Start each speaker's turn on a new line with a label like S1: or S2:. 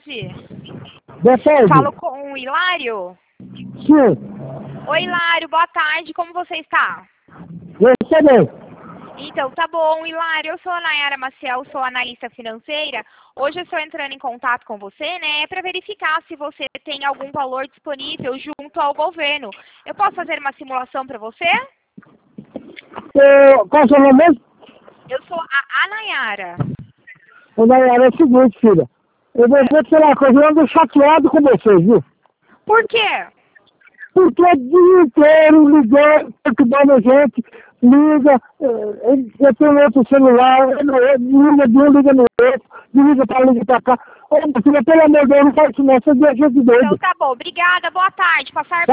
S1: tarde.
S2: Boa tarde.
S1: Falo com o Hilário.
S2: Sim.
S1: Oi, Hilário, boa tarde. Como você está?
S2: Eu também.
S1: Então, tá bom, Hilário. Eu sou a Nayara Maciel, sou analista financeira. Hoje eu estou entrando em contato com você, né, para verificar se você tem algum valor disponível junto ao governo. Eu posso fazer uma simulação para você?
S2: Qual é o seu nome mesmo?
S1: Eu sou a Nayara.
S2: Nayara, é o seguinte, filha. Eu vou te falar uma coisa, eu ando chateado com vocês, viu?
S1: Por quê?
S2: Porque o dia inteiro ligando, perturbando a gente, liga, eu tenho outro celular, liga de um, liga no outro, liga pra lá, liga pra cá. Ô, minha filha, pelo amor de Deus, não faz isso não, você deixa de doido.
S1: Então tá bom, obrigada, boa tarde. Passar